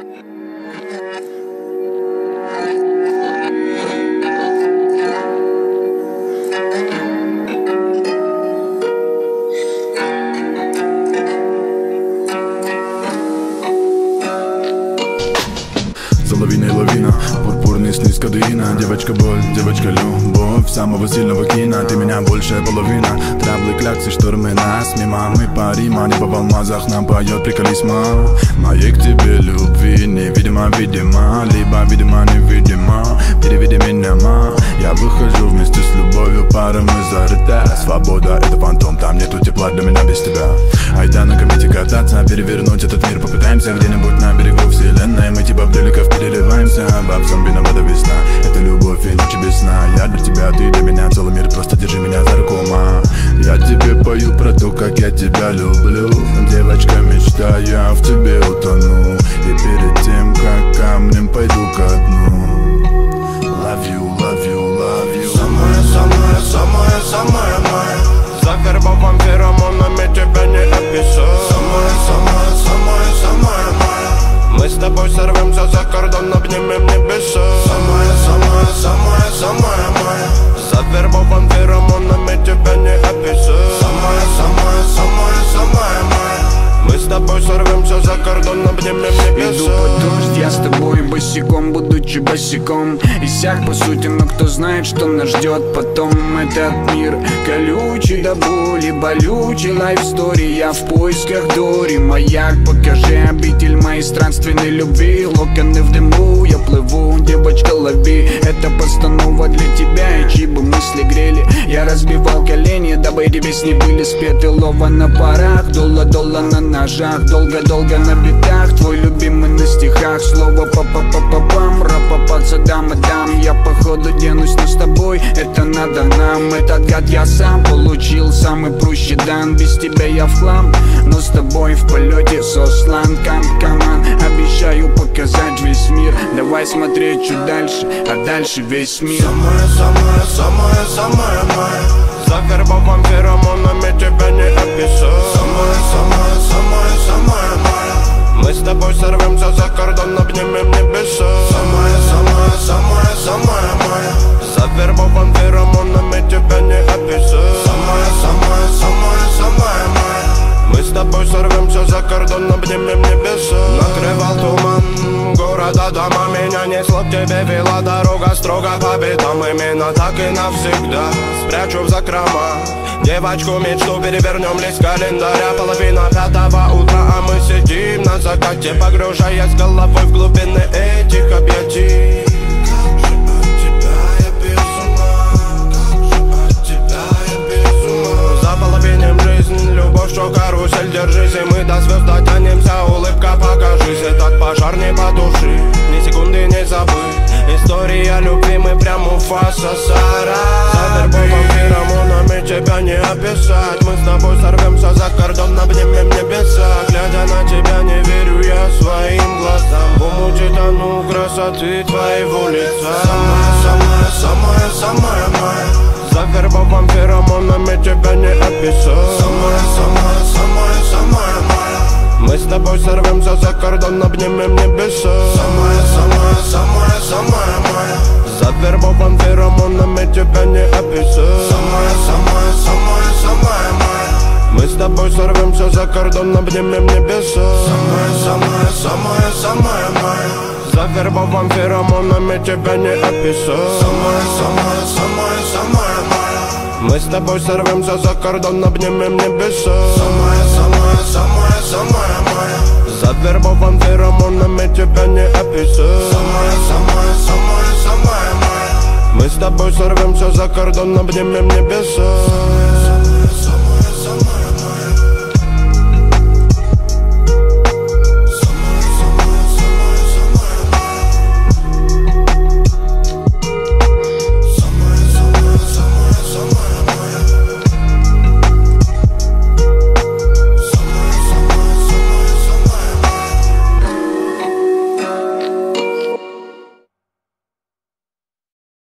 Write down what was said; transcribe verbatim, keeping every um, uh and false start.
За лавиной лавина, пурпурный сны с кадеина. Девочка боль, девочка любовь самого сильного кино. Ты меня большая половина. Траблы, кляксы, штормы нас мимо. Мы парима, небо в алмазах нам поет приколисма. Моей к тебе любви невидимо, видимо. Либо видимо, невидимо. Переведи меня, ма. Я выхожу вместе с любовью, пара мы зарыта. Свобода — это фантом, там нету тепла для меня без тебя. Айда на комете кататься, перевернуть этот мир попытаемся. Где-нибудь на берегу вселенной мы типа бреликов переливаемся. Бабсом виновата весна, это любовь и ночи без сна. Я для тебя, ты для меня, целый мир, просто держи меня за руку, ма. Я тебе пою про то, как я тебя люблю. Девочка мечта, я в тебе утону. И перед тем, как камнем пойду ко дну. Love you, love you, love you. Самая, самая, самая, самая моя. За вербовым феромонами тебя не описать. Самая, самая, самая, самая моя. Мы с тобой сорвемся за кордон, обнимем небеса. Самая, самая, самая, самая моя. За вербовым феромонами тебя не описать. Самая, самая, самая, самая моя. Мы с тобой сорвемся за кордон, обнимем небеса. Иду под дождь, я с тобой босиком, будучи босиком. Иссяк по сути, но кто знает, что нас ждет потом. Этот мир колючий до боли, болючий лайфстори. Я в поисках Дори, маяк, покажи обитель моей странственной любви. Локоны в дыму, я плыву, девочка лови. Это постанова для тебя, и чьи бы мысли грели. Я разбивал колени, дабы эти песни были спеты. Лова на парах, долла-долла на ножах. Долго-долго на битах, твой любимый на стихах. Слово па-па-па-па-пам, ра-па-па-цадам-адам. Я походу денусь, но с тобой это надо нам. Этот гад я сам получил, самый прущий дан. Без тебя я в хлам, но с тобой в полете сослан. Кам-каман, обещаю показать весь мир. Давай смотреть чуть дальше, а дальше весь мир. Самая, самая, самая, самая моя. За вербовым феромонами тебя не описать. Самая, самая, самая, самая моя. Мы с тобой сорвемся за кордон, обнимем небеса. Самая, самая, самая, самая моя. За вербовым феромонами тебя не описать. Самая, самая, самая, самая моя. Мы с тобой сорвемся за кордон, обнимем небеса. Накрывал туман города, дома. Меня несло к тебе, вела дорога строго по битам. Именно так и навсегда спрячу в закрома девочку мечту, перевернем лист календаря. Половина пятого утра, а мы сидим на закате, погружаясь головой в глубины этих объятий. Как же от тебя я без ума, как же от тебя я без ума. Заполовиним жизнь, любовь, что карусель, держись, и мы до звезд дотянемся. Улыбка, покажись, этот пожар не потуши, ни секунды не забыть. История любви, мы прям Муфаса Сара. За вербовым феромонами тебя не описать. Мы с тобой сорвемся за кордон, обнимем небеса. Глядя на тебя, не верю я своим глазам. В умуте тону красоты твоего лица. Самая, самая, самая, самая моя. За вербовым феромонами тебя не описать. Самая, самая, самая, самая моя. Мы с тобой сорвемся за кордон, обнимем небеса. Самая, самая, самая, самая моя. За вербовым феромонами тебя не описать. Самая, самая, самая, самая моя. Мы с тобой сорвемся за кордон, обнимем небеса. Самая, самая, самая, самая моя. За вербовым феромонами тебя не описать. Самая, самая, самая, самая моя. Мы с тобой сорвемся за кордон, обнимем небеса. Самая, самая, самая, самая моя. За вербовым феромонами тебя не описать. Самая, самая, самая, самая моя. Мы с тобой сорвемся за кордон, обнимем небеса.